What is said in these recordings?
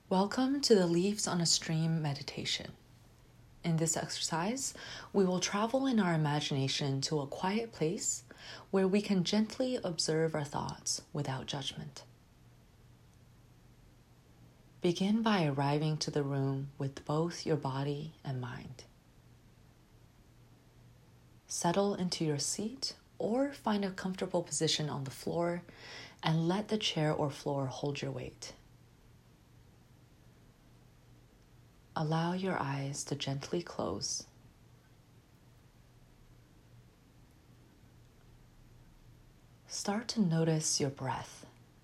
Welcome to the Leaves on a Stream meditation. In this exercise, we will travel in our imagination to a quiet place where we can gently observe our thoughts without judgment. Begin by arriving to the room with both your body and mind. Settle into your seat or find a comfortable position on the floor and let the chair or floor hold your weight. Allow your eyes to gently close. Start to notice your breath.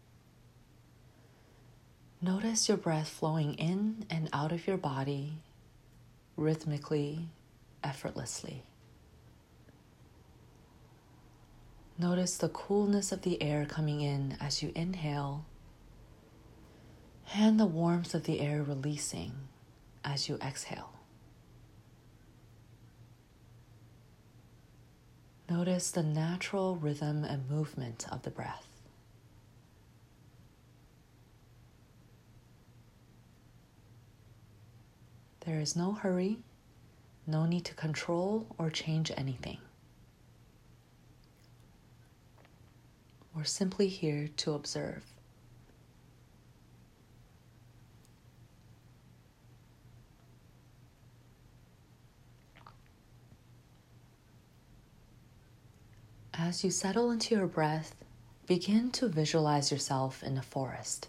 Notice your breath flowing in and out of your body rhythmically, effortlessly. Notice the coolness of the air coming in as you inhale, and the warmth of the air releasing as you exhale. Notice the natural rhythm and movement of the breath. There is no hurry, no need to control or change anything. We're simply here to observe. As you settle into your breath, begin to visualize yourself in a forest.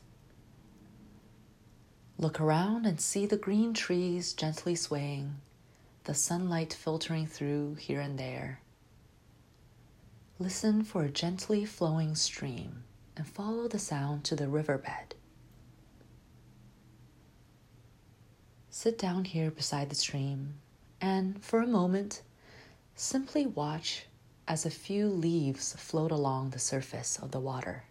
Look around and see the green trees gently swaying, the sunlight filtering through here and there. Listen for a gently flowing stream and follow the sound to the riverbed. Sit down here beside the stream and, for a moment, simply watch as a few leaves float along the surface of the water.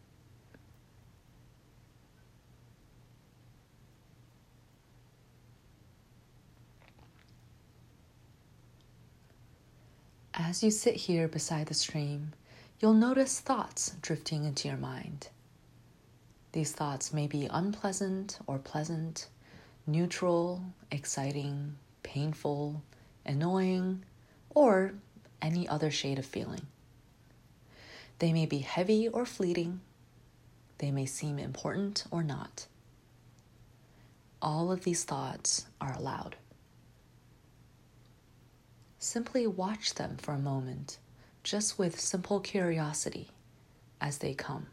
As you sit here beside the stream, you'll notice thoughts drifting into your mind. These thoughts may be unpleasant or pleasant, neutral, exciting, painful, annoying, or any other shade of feeling. They may be heavy or fleeting. They may seem important or not. All of these thoughts are allowed. Simply watch them for a moment, just with simple curiosity as they come.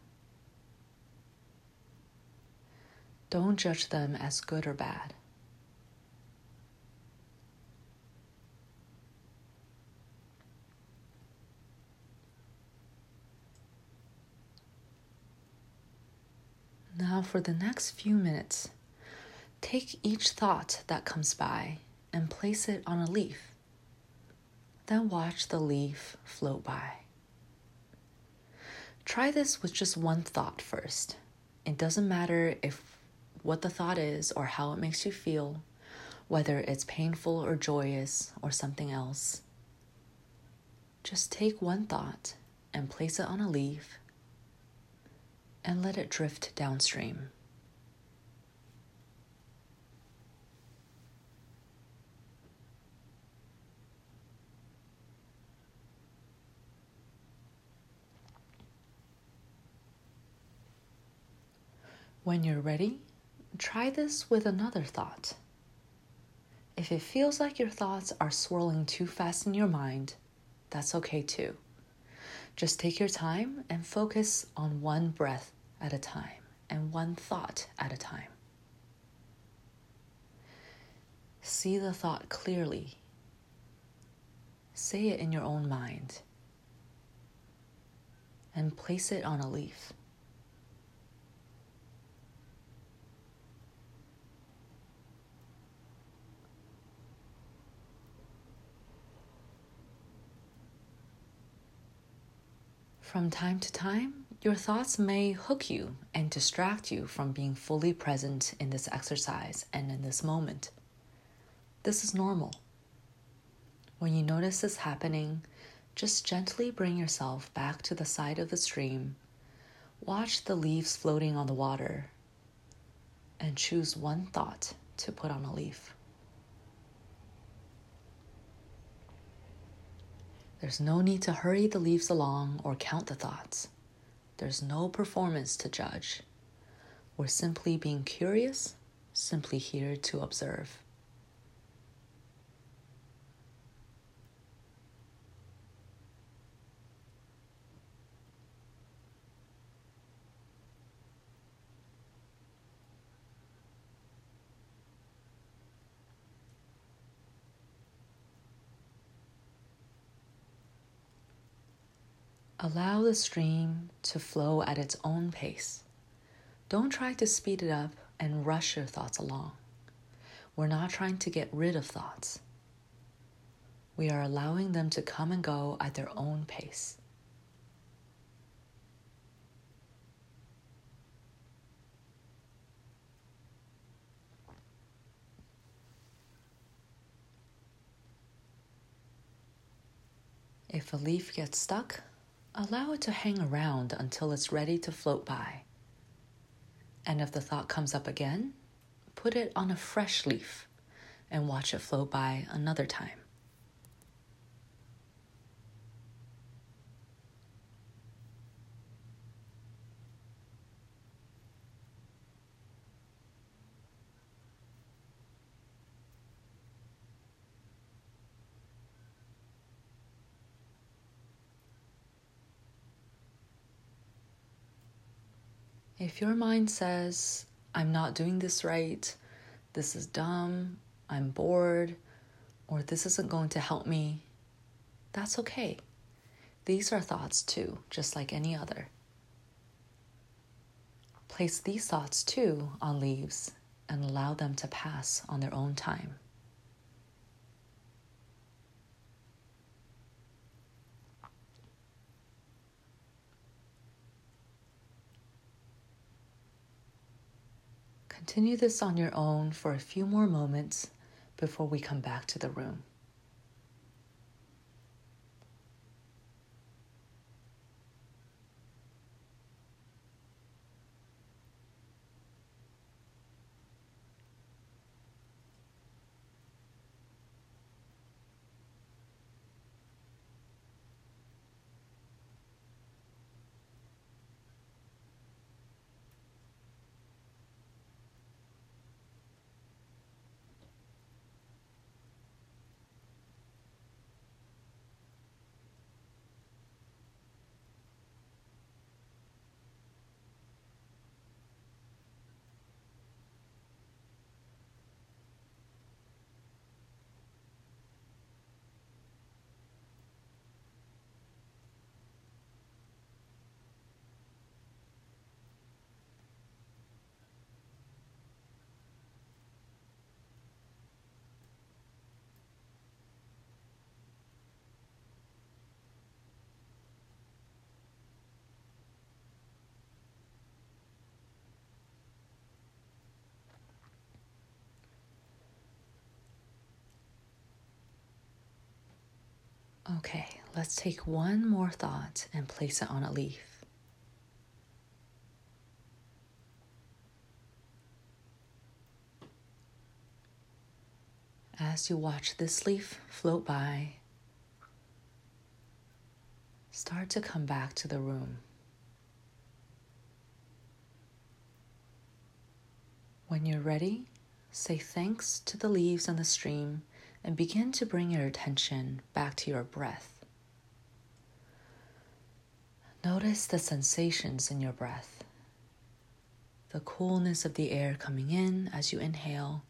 Don't judge them as good or bad. Now for the next few minutes, take each thought that comes by and place it on a leaf. Then watch the leaf float by. Try this with just one thought first. It doesn't matter what the thought is or how it makes you feel, whether it's painful or joyous or something else. Just take one thought and place it on a leaf and let it drift downstream. When you're ready, try this with another thought. If it feels like your thoughts are swirling too fast in your mind, that's okay too. Just take your time and focus on one breath at a time and one thought at a time. See the thought clearly. Say it in your own mind and place it on a leaf. From time to time, your thoughts may hook you and distract you from being fully present in this exercise and in this moment. This is normal. When you notice this happening, just gently bring yourself back to the side of the stream. Watch the leaves floating on the water. and choose one thought to put on a leaf. There's no need to hurry the leaves along or count the thoughts. There's no performance to judge. We're simply being curious, simply here to observe. Allow the stream to flow at its own pace. Don't try to speed it up and rush your thoughts along. We're not trying to get rid of thoughts. We are allowing them to come and go at their own pace. If a leaf gets stuck, allow it to hang around until it's ready to float by. And if the thought comes up again, put it on a fresh leaf and watch it float by another time. If your mind says, I'm not doing this right, this is dumb, I'm bored, or this isn't going to help me, that's okay. These are thoughts too, just like any other. Place these thoughts too on leaves and allow them to pass on their own time. Continue this on your own for a few more moments before we come back to the room. Okay, let's take one more thought and place it on a leaf. As you watch this leaf float by, start to come back to the room. When you're ready, say thanks to the leaves and the stream and begin to bring your attention back to your breath. Notice the sensations in your breath, the coolness of the air coming in as you inhale,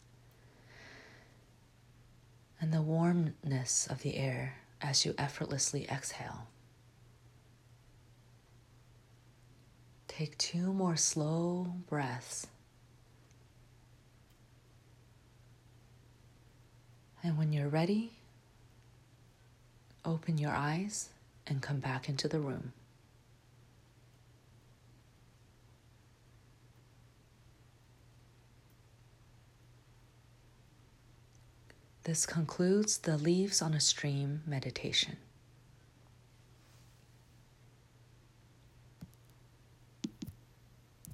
and the warmness of the air as you effortlessly exhale. Take 2 more slow breaths. And when you're ready, open your eyes and come back into the room. This concludes the Leaves on a Stream meditation.